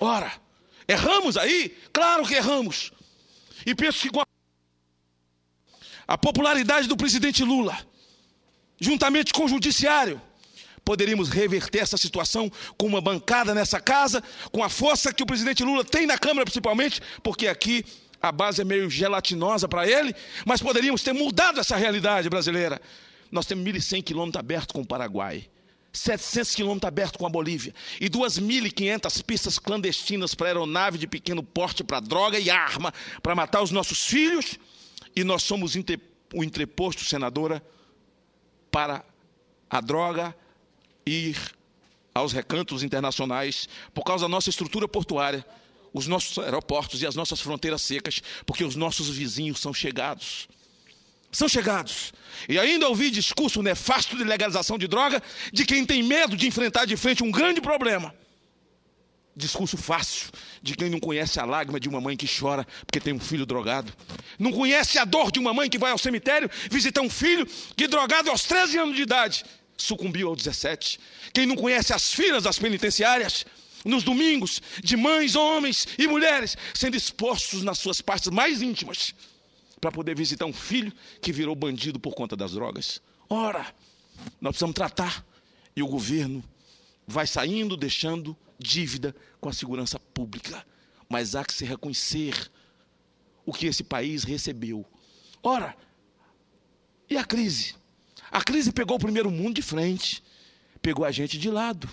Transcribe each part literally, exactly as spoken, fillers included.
Ora, erramos aí? Claro que erramos. E penso que com a, a popularidade do presidente Lula, juntamente com o judiciário, poderíamos reverter essa situação com uma bancada nessa casa, com a força que o presidente Lula tem na Câmara principalmente, porque aqui a base é meio gelatinosa para ele, mas poderíamos ter mudado essa realidade brasileira. Nós temos mil e cem quilômetros abertos com o Paraguai, setecentos quilômetros abertos com a Bolívia e duas mil e quinhentas pistas clandestinas para aeronave de pequeno porte, para droga e arma, para matar os nossos filhos, e nós somos o entreposto, senadora, para a droga ir aos recantos internacionais por causa da nossa estrutura portuária, os nossos aeroportos e as nossas fronteiras secas, porque os nossos vizinhos são chegados. São chegados. E ainda ouvi discurso nefasto de legalização de droga de quem tem medo de enfrentar de frente um grande problema. Discurso fácil de quem não conhece a lágrima de uma mãe que chora porque tem um filho drogado. Não conhece a dor de uma mãe que vai ao cemitério visitar um filho que, drogado aos treze anos de idade, sucumbiu aos dezessete. Quem não conhece as filas das penitenciárias, nos domingos, de mães, homens e mulheres, sendo expostos nas suas partes mais íntimas, para poder visitar um filho que virou bandido por conta das drogas. Ora, nós precisamos tratar, e o governo vai saindo, deixando dívida com a segurança pública. Mas há que se reconhecer o que esse país recebeu. Ora, e a crise? A crise pegou o primeiro mundo de frente, pegou a gente de lado.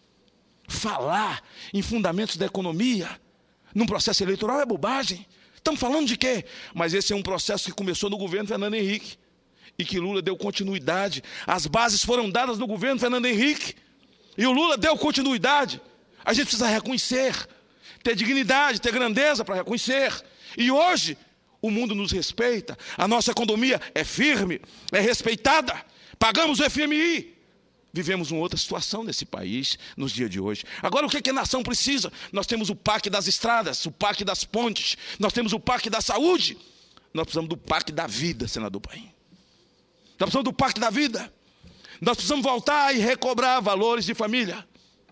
Falar em fundamentos da economia num processo eleitoral é bobagem. Estamos falando de quê? Mas esse é um processo que começou no governo Fernando Henrique e que Lula deu continuidade. As bases foram dadas no governo Fernando Henrique e o Lula deu continuidade. A gente precisa reconhecer, ter dignidade, ter grandeza para reconhecer. E hoje o mundo nos respeita, a nossa economia é firme, é respeitada, pagamos o F M I. Vivemos uma outra situação nesse país nos dias de hoje. Agora, o que, que a nação precisa? Nós temos o P A C das estradas, o P A C das pontes, nós temos o P A C da saúde, nós precisamos do P A C da vida, senador Paim. Nós precisamos do P A C da vida. Nós precisamos voltar e recobrar valores de família.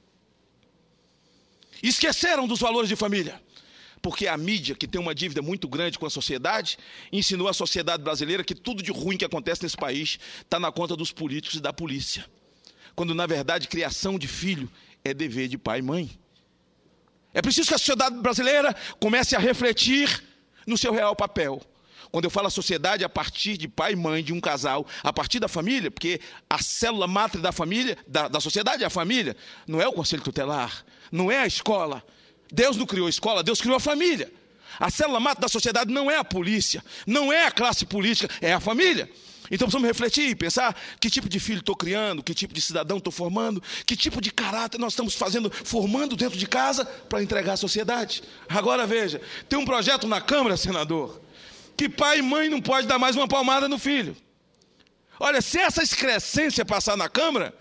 Esqueceram dos valores de família, porque a mídia, que tem uma dívida muito grande com a sociedade, ensinou a sociedade brasileira que tudo de ruim que acontece nesse país está na conta dos políticos e da polícia. Quando, na verdade, criação de filho é dever de pai e mãe. É preciso que a sociedade brasileira comece a refletir no seu real papel. Quando eu falo a sociedade, a partir de pai e mãe, de um casal, a partir da família, porque a célula máter da família, da, da sociedade é a família, não é o conselho tutelar, não é a escola. Deus não criou a escola, Deus criou a família. A célula máter da sociedade não é a polícia, não é a classe política, é a família. Então precisamos refletir e pensar que tipo de filho estou criando, que tipo de cidadão estou formando, que tipo de caráter nós estamos fazendo, formando dentro de casa para entregar à sociedade. Agora veja, tem um projeto na Câmara, senador, que pai e mãe não pode dar mais uma palmada no filho. Olha, se essa excrescência passar na Câmara,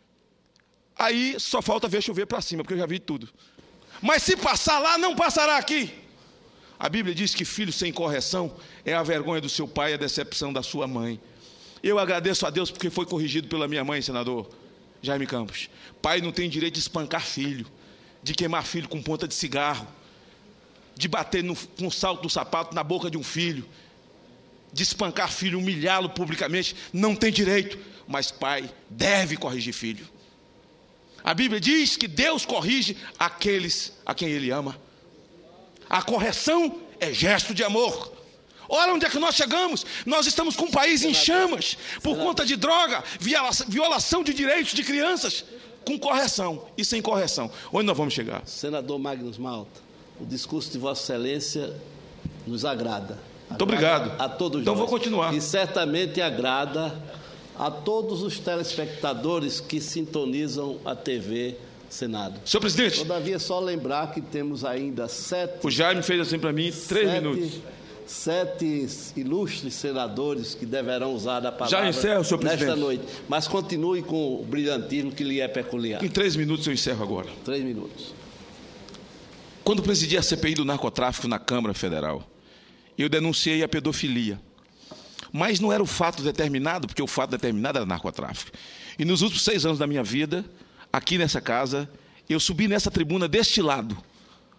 aí só falta ver chover para cima, porque eu já vi tudo. Mas se passar lá, não passará aqui. A Bíblia diz que filho sem correção é a vergonha do seu pai e a decepção da sua mãe. Eu agradeço a Deus porque foi corrigido pela minha mãe, senador Jaime Campos. Pai não tem direito de espancar filho, de queimar filho com ponta de cigarro, de bater no, com o salto do sapato na boca de um filho, de espancar filho, humilhá-lo publicamente. Não tem direito, mas pai deve corrigir filho. A Bíblia diz que Deus corrige aqueles a quem Ele ama. A correção é gesto de amor. Olha onde é que nós chegamos. Nós estamos com um país em chamas por conta de droga, violação de direitos de crianças, com correção e sem correção. Onde nós vamos chegar? Senador Magnus Malta, o discurso de Vossa Excelência nos agrada. Muito obrigado. A todos então nós. Vou continuar. E certamente agrada a todos os telespectadores que sintonizam a T V Senado. Senhor presidente. Todavia, só lembrar que temos ainda sete... O Jaime fez assim para mim, três sete, minutos. Sete ilustres senadores que deverão usar a palavra Já encerro, senhor presidente. Nesta noite. Mas continue com o brilhantismo que lhe é peculiar. Em três minutos eu encerro agora. Três minutos. Quando presidi a C P I do narcotráfico na Câmara Federal, eu denunciei a pedofilia. Mas não era o fato determinado, porque o fato determinado era narcotráfico. E nos últimos seis anos da minha vida, aqui nessa casa, eu subi nessa tribuna deste lado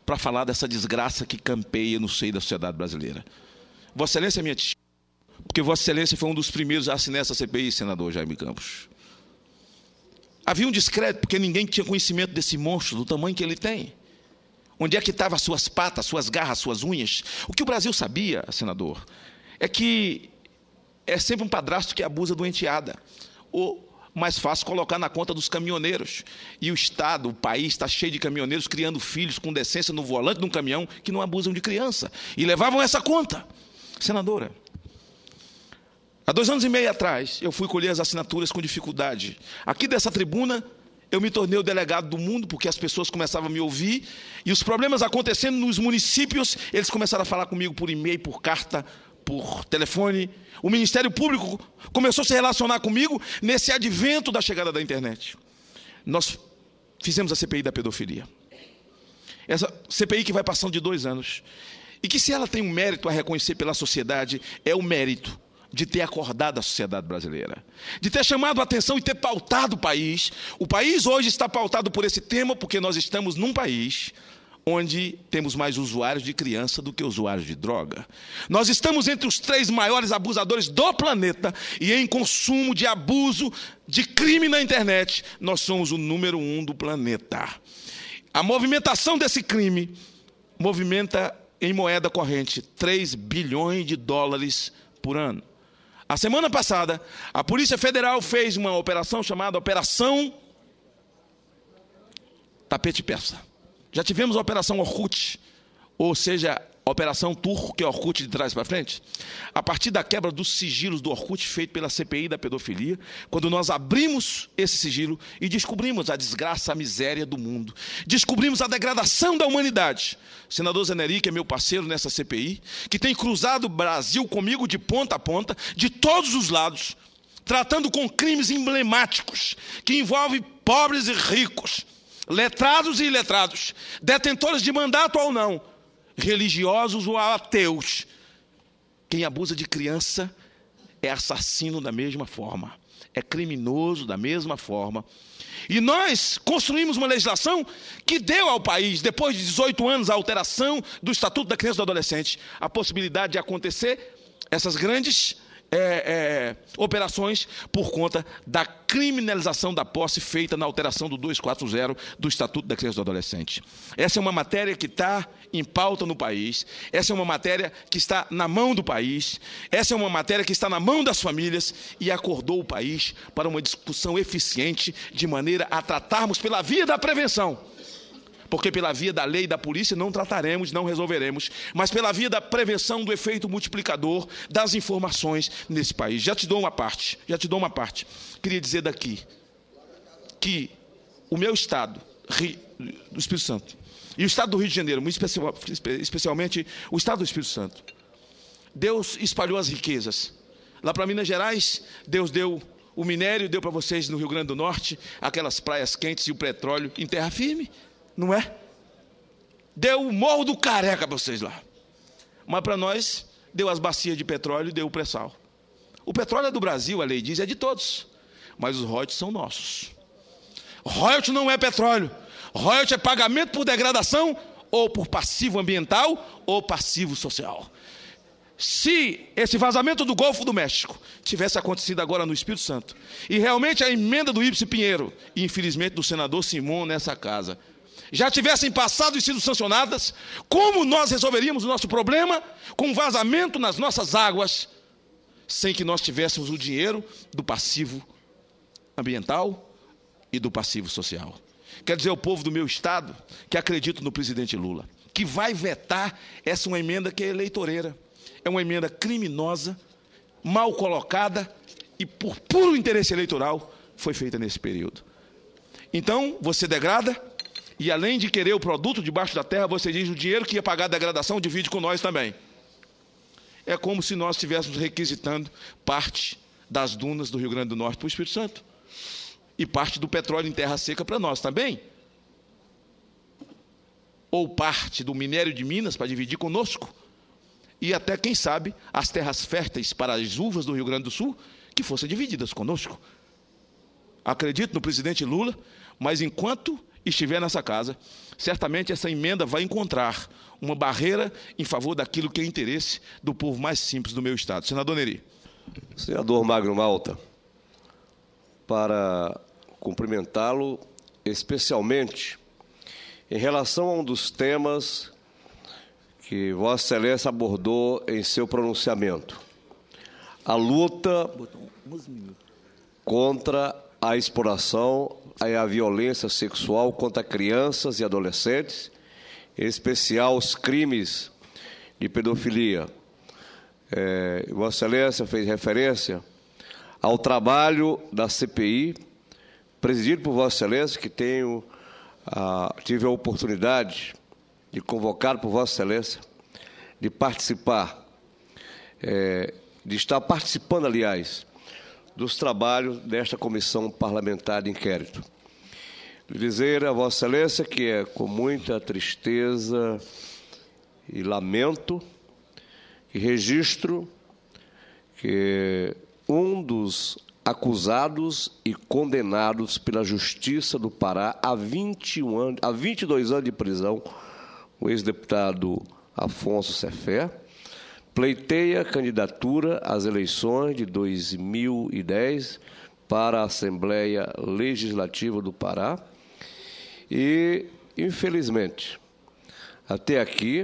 para falar dessa desgraça que campeia no seio da sociedade brasileira. Vossa Excelência é minha tia, porque Vossa Excelência foi um dos primeiros a assinar essa C P I, senador Jaime Campos. Havia um descrédito, porque ninguém tinha conhecimento desse monstro, do tamanho que ele tem. Onde é que estavam as suas patas, suas garras, suas unhas? O que o Brasil sabia, senador, é que é sempre um padrasto que abusa do enteada. Ou mais fácil colocar na conta dos caminhoneiros. E o Estado, o país, está cheio de caminhoneiros criando filhos com decência no volante de um caminhão que não abusam de criança. E levavam essa conta. Senadora, há dois anos e meio atrás, eu fui colher as assinaturas com dificuldade. Aqui dessa tribuna, eu me tornei o delegado do mundo, porque as pessoas começavam a me ouvir, e os problemas acontecendo nos municípios, eles começaram a falar comigo por e-mail, por carta, por telefone. O Ministério Público começou a se relacionar comigo nesse advento da chegada da internet. Nós fizemos a C P I da pedofilia. Essa C P I que vai passando de dois anos. E que, se ela tem um mérito a reconhecer pela sociedade, é o mérito de ter acordado a sociedade brasileira, de ter chamado a atenção e ter pautado o país. O país hoje está pautado por esse tema, porque nós estamos num país onde temos mais usuários de criança do que usuários de droga. Nós estamos entre os três maiores abusadores do planeta, e em consumo de abuso, de crime na internet, nós somos o número um do planeta. A movimentação desse crime movimenta em moeda corrente três bilhões de dólares por ano. A semana passada, a Polícia Federal fez uma operação chamada Operação Tapete Persa. Já tivemos a Operação Orkut, ou seja, a Operação Turco, que é Orkut de trás para frente. A partir da quebra dos sigilos do Orkut, feito pela C P I da pedofilia, quando nós abrimos esse sigilo e descobrimos a desgraça, a miséria do mundo, descobrimos a degradação da humanidade. O senador Zé Nery, que é meu parceiro nessa C P I, que tem cruzado o Brasil comigo de ponta a ponta, de todos os lados, tratando com crimes emblemáticos, que envolvem pobres e ricos, letrados e iletrados, detentores de mandato ou não, religiosos ou ateus. Quem abusa de criança é assassino da mesma forma, é criminoso da mesma forma. E nós construímos uma legislação que deu ao país, depois de dezoito anos, a alteração do Estatuto da Criança e do Adolescente, a possibilidade de acontecer essas grandes É, é, operações por conta da criminalização da posse feita na alteração do duzentos e quarenta do Estatuto da Criança e do Adolescente. Essa é uma matéria que está em pauta no país, essa é uma matéria que está na mão do país, essa é uma matéria que está na mão das famílias, e acordou o país para uma discussão eficiente, de maneira a tratarmos pela via da prevenção. Porque pela via da lei e da polícia não trataremos, não resolveremos, mas pela via da prevenção do efeito multiplicador das informações nesse país. Já te dou uma parte, já te dou uma parte. Queria dizer daqui que o meu estado, do Espírito Santo, e o estado do Rio de Janeiro, muito especial, especialmente o estado do Espírito Santo, Deus espalhou as riquezas. Lá para Minas Gerais, Deus deu o minério, deu para vocês no Rio Grande do Norte, aquelas praias quentes e o petróleo em terra firme. Não é? Deu o Morro do Careca para vocês lá. Mas para nós, deu as bacias de petróleo e deu o pré-sal. O petróleo é do Brasil, a lei diz, é de todos. Mas os royalties são nossos. Royalty não é petróleo. Royalty é pagamento por degradação, ou por passivo ambiental, ou passivo social. Se esse vazamento do Golfo do México tivesse acontecido agora no Espírito Santo, e realmente a emenda do Ibsen Pinheiro, e infelizmente do senador Simon nessa casa, já tivessem passado e sido sancionadas, como nós resolveríamos o nosso problema com vazamento nas nossas águas, sem que nós tivéssemos o dinheiro do passivo ambiental e do passivo social? Quer dizer, o povo do meu estado, que acredita no presidente Lula, que vai vetar essa uma emenda que é eleitoreira, é uma emenda criminosa, mal colocada e por puro interesse eleitoral foi feita nesse período. Então, você degrada, e além de querer o produto debaixo da terra, você diz: o dinheiro que ia pagar a degradação divide com nós também. É como se nós estivéssemos requisitando parte das dunas do Rio Grande do Norte para o Espírito Santo. E parte do petróleo em terra seca para nós também. Ou parte do minério de Minas para dividir conosco. E até, quem sabe, as terras férteis para as uvas do Rio Grande do Sul, que fossem divididas conosco. Acredito no presidente Lula, mas enquanto estiver nessa casa, certamente essa emenda vai encontrar uma barreira em favor daquilo que é interesse do povo mais simples do meu Estado. Senador Neri. Senador Magno Malta, para cumprimentá-lo especialmente em relação a um dos temas que Vossa Excelência abordou em seu pronunciamento, a luta contra a exploração e a violência sexual contra crianças e adolescentes, em especial os crimes de pedofilia. É, Vossa Excelência fez referência ao trabalho da C P I, presidido por Vossa Excelência, que tenho, a, tive a oportunidade de convocar por Vossa Excelência, de participar, é, de estar participando, aliás, dos trabalhos desta comissão parlamentar de inquérito. Dizer a Vossa Excelência que é com muita tristeza e lamento e registro que um dos acusados e condenados pela Justiça do Pará a vinte e um anos, a vinte e dois anos de prisão, o ex-deputado Afonso Cefé, pleiteia candidatura às eleições de dois mil e dez para a Assembleia Legislativa do Pará e, infelizmente, até aqui,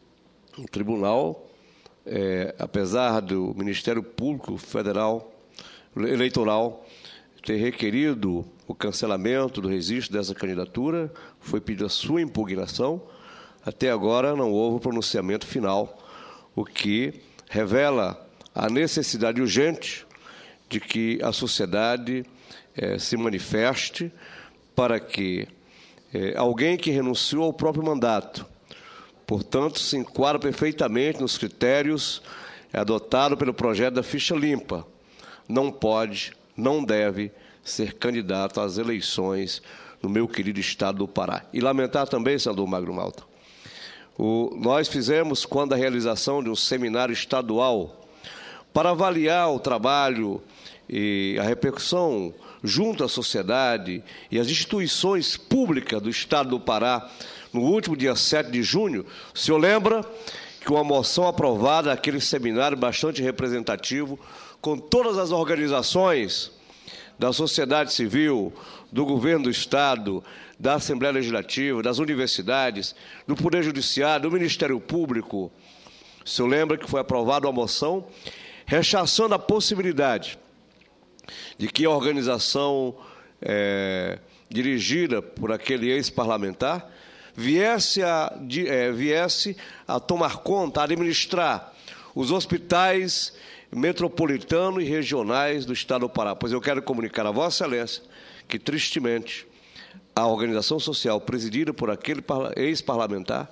o tribunal, é, apesar do Ministério Público Federal Eleitoral ter requerido o cancelamento do registro dessa candidatura, foi pedida a sua impugnação, até agora não houve pronunciamento final, o que revela a necessidade urgente de que a sociedade eh, se manifeste para que eh, alguém que renunciou ao próprio mandato, portanto, se enquadra perfeitamente nos critérios adotados pelo projeto da ficha limpa, não pode, não deve ser candidato às eleições no meu querido Estado do Pará. E lamentar também, senador Magno Malta, o, nós fizemos, quando a realização de um seminário estadual para avaliar o trabalho e a repercussão junto à sociedade e às instituições públicas do Estado do Pará, no último dia sete de junho, o senhor lembra que uma moção aprovada naquele seminário bastante representativo, com todas as organizações da sociedade civil, do governo do Estado, da Assembleia Legislativa, das universidades, do Poder Judiciário, do Ministério Público. O senhor lembra que foi aprovada uma moção rechaçando a possibilidade de que a organização é, dirigida por aquele ex-parlamentar viesse a, de, é, viesse a tomar conta, a administrar os hospitais metropolitanos e regionais do Estado do Pará. Pois eu quero comunicar a Vossa Excelência que, tristemente, a organização social presidida por aquele ex-parlamentar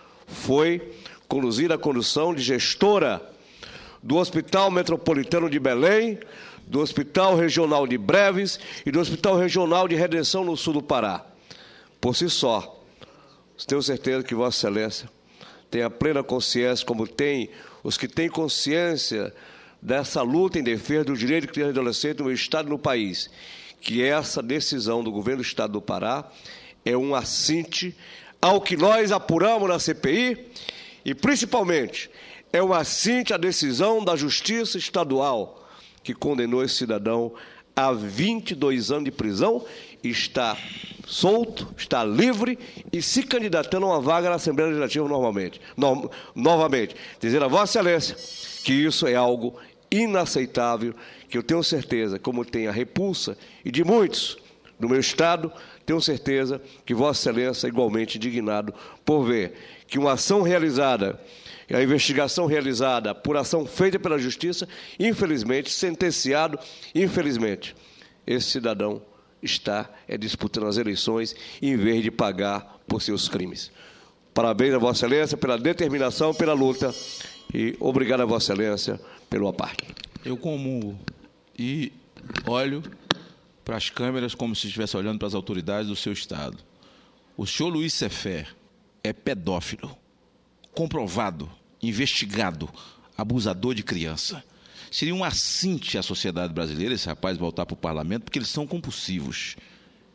foi conduzida à condução de gestora do Hospital Metropolitano de Belém, do Hospital Regional de Breves e do Hospital Regional de Redenção no sul do Pará. Por si só, tenho certeza que Vossa Excelência tem a plena consciência, como tem os que têm consciência dessa luta em defesa do direito de criança e adolescente no meu Estado e no país, que essa decisão do governo do Estado do Pará é um assinte ao que nós apuramos na C P I e, principalmente, é um assinte à decisão da Justiça Estadual, que condenou esse cidadão a vinte e dois anos de prisão, está solto, está livre e se candidatando a uma vaga na Assembleia Legislativa normalmente, no, novamente. Dizer a Vossa Excelência que isso é algo inaceitável, que eu tenho certeza, como tem a repulsa, e de muitos do meu Estado, tenho certeza que Vossa Excelência é igualmente indignado por ver que uma ação realizada, a investigação realizada por ação feita pela Justiça, infelizmente, sentenciado, infelizmente, esse cidadão está é, disputando as eleições em vez de pagar por seus crimes. Parabéns a Vossa Excelência pela determinação, pela luta e obrigado a Vossa Excelência pelo aparte. Eu comungo e olho para as câmeras como se estivesse olhando para as autoridades do seu Estado. O senhor Luiz Cefé é pedófilo, comprovado, investigado, abusador de criança. Seria um assinte à sociedade brasileira esse rapaz voltar para o parlamento, porque eles são compulsivos.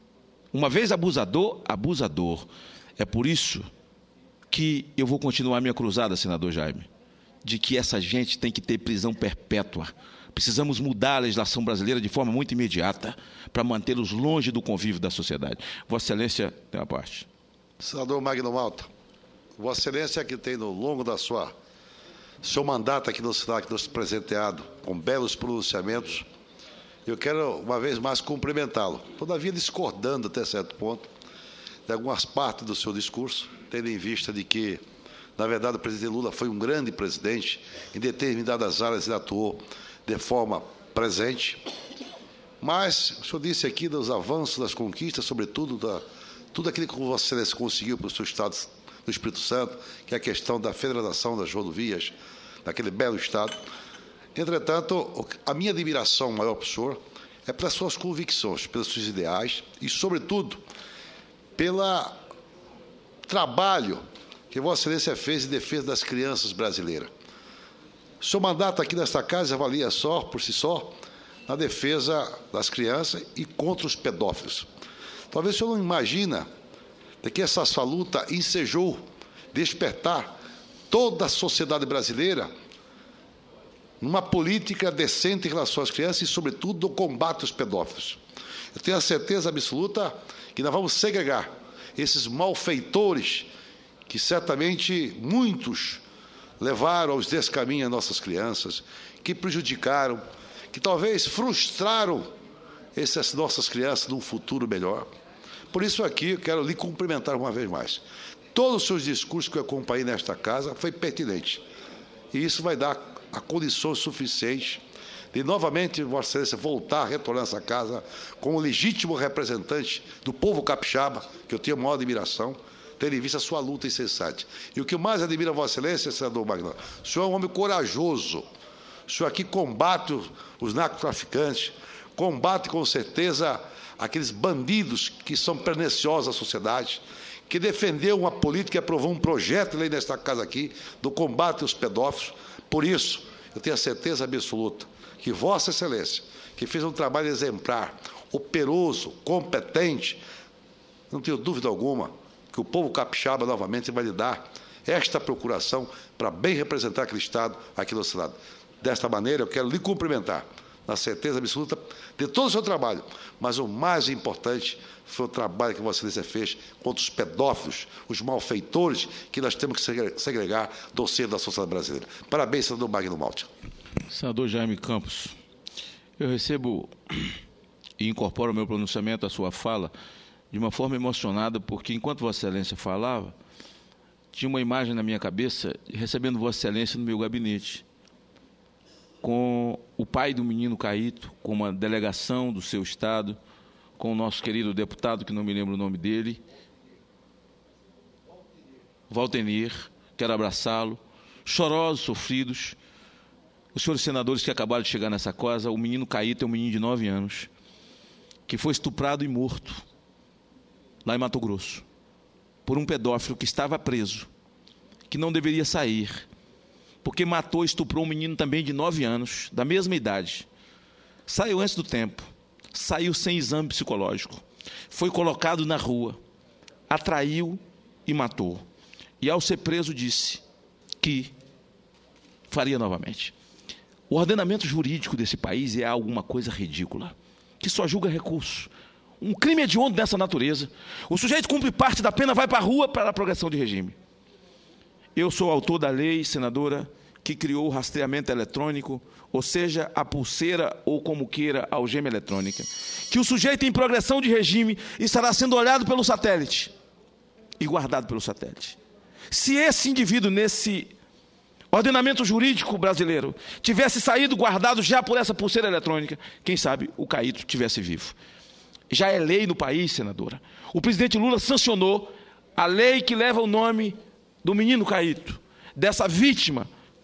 Uma vez abusador, abusador. É por isso que eu vou continuar minha cruzada, senador Jaime, de que essa gente tem que ter prisão perpétua. Precisamos mudar a legislação brasileira de forma muito imediata para mantê-los longe do convívio da sociedade. Vossa Excelência tem a parte. Senador Magno Malta, Vossa Excelência que tem, no longo da sua seu mandato aqui no Senado, que nos presenteado com belos pronunciamentos, eu quero, uma vez mais, cumprimentá-lo. Todavia, discordando até certo ponto de algumas partes do seu discurso, tendo em vista de que, na verdade, o presidente Lula foi um grande presidente, em determinadas áreas ele atuou de forma presente. Mas o senhor disse aqui dos avanços, das conquistas, sobretudo, da, tudo aquilo que Vossa Excelência conseguiu para o seu Estado do Espírito Santo, que é a questão da federalização das rodovias, daquele belo Estado. Entretanto, a minha admiração maior para o senhor é pelas suas convicções, pelos seus ideais e, sobretudo, pelo trabalho que Vossa Excelência fez em defesa das crianças brasileiras. O seu mandato aqui nesta casa avalia só, por si só, na defesa das crianças e contra os pedófilos. Talvez o senhor não imagina de que essa sua luta ensejou despertar toda a sociedade brasileira numa política decente em relação às crianças e, sobretudo, no combate aos pedófilos. Eu tenho a certeza absoluta que nós vamos segregar esses malfeitores que certamente muitos levaram aos descaminhos as nossas crianças, que prejudicaram, que talvez frustraram essas nossas crianças num futuro melhor. Por isso aqui eu quero lhe cumprimentar uma vez mais. Todos os seus discursos que eu acompanhei nesta casa foi pertinente. E isso vai dar a condições suficientes de novamente Vossa Excelência voltar a retornar a essa casa como legítimo representante do povo capixaba, que eu tenho a maior admiração, tendo em vista a sua luta incessante. E o que mais admira Vossa Excelência, senador Magno, o senhor é um homem corajoso. O senhor aqui combate os narcotraficantes, combate com certeza aqueles bandidos que são perniciosos à sociedade, que defendeu uma política e aprovou um projeto de lei nesta casa aqui do combate aos pedófilos. Por isso, eu tenho a certeza absoluta que Vossa Excelência, que fez um trabalho exemplar, operoso, competente, não tenho dúvida alguma que o povo capixaba novamente vai lhe dar esta procuração para bem representar aquele Estado aqui no Senado. Desta maneira, eu quero lhe cumprimentar, na certeza absoluta de todo o seu trabalho, mas o mais importante foi o trabalho que Vossa Excelência fez contra os pedófilos, os malfeitores que nós temos que segregar do seio da sociedade brasileira. Parabéns, senador Magno Malta. Senador Jaime Campos, eu recebo e incorporo ao meu pronunciamento a sua fala de uma forma emocionada, porque enquanto Vossa Excelência falava, tinha uma imagem na minha cabeça recebendo Vossa Excelência no meu gabinete, com o pai do menino Caíto, com uma delegação do seu estado, com o nosso querido deputado, que não me lembro o nome dele, Valtenir, quero abraçá-lo, chorosos, sofridos, os senhores senadores que acabaram de chegar nessa casa. O menino Caíto é um menino de nove anos, que foi estuprado e morto, lá em Mato Grosso, por um pedófilo que estava preso, que não deveria sair, porque matou e estuprou um menino também de nove anos, da mesma idade. Saiu antes do tempo, saiu sem exame psicológico, foi colocado na rua, atraiu e matou. E ao ser preso disse que faria novamente. O ordenamento jurídico desse país é alguma coisa ridícula, que só julga recurso. Um crime hediondo dessa natureza. O sujeito cumpre parte da pena, vai para a rua para a progressão de regime. Eu sou autor da lei, senadora, que criou o rastreamento eletrônico, ou seja, a pulseira ou como queira, a algema eletrônica, que o sujeito em progressão de regime estará sendo olhado pelo satélite e guardado pelo satélite. Se esse indivíduo, nesse ordenamento jurídico brasileiro, tivesse saído guardado já por essa pulseira eletrônica, quem sabe o Caíto tivesse vivo. Já é lei no país, senadora. O presidente Lula sancionou a lei que leva o nome do menino Caíto, dessa vítima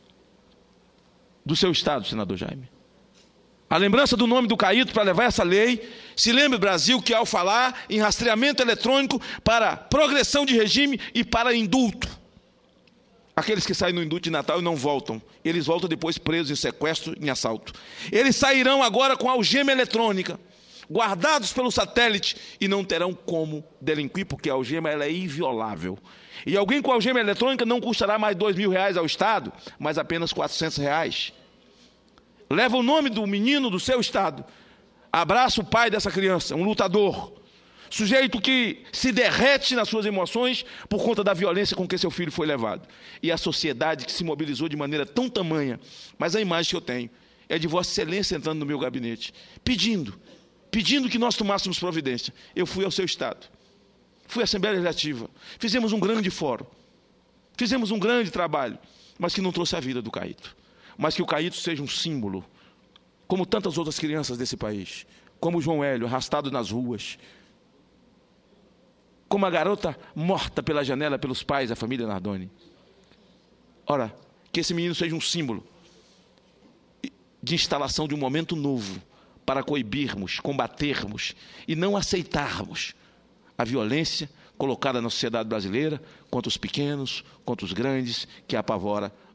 do seu estado, senador Jaime. A lembrança do nome do Caíto para levar essa lei, se lembre, Brasil, que ao falar em rastreamento eletrônico para progressão de regime e para indulto, aqueles que saem no indulto de Natal e não voltam, eles voltam depois presos em sequestro, em assalto. Eles sairão agora com a algema eletrônica. guardados pelo satélite, e não terão como delinquir, porque a algema ela é inviolável. E alguém com algema eletrônica não custará mais dois mil reais ao Estado, mas apenas quatrocentos reais. Leva o nome do menino do seu Estado. Abraça o pai dessa criança, um lutador. Sujeito que se derrete nas suas emoções por conta da violência com que seu filho foi levado. E a sociedade que se mobilizou de maneira tão tamanha. Mas a imagem que eu tenho é de Vossa Excelência entrando no meu gabinete, pedindo, pedindo que nós tomássemos providência. Eu fui ao seu Estado, fui à Assembleia Legislativa, fizemos um grande fórum, fizemos um grande trabalho, mas que não trouxe a vida do Caíto. Mas que o Caíto seja um símbolo, como tantas outras crianças desse país, como o João Hélio, arrastado nas ruas, como a garota morta pela janela pelos pais da família Nardoni. Ora, que esse menino seja um símbolo de instalação de um momento novo para coibirmos, combatermos e não aceitarmos a violência colocada na sociedade brasileira contra os pequenos, contra os grandes, que apavora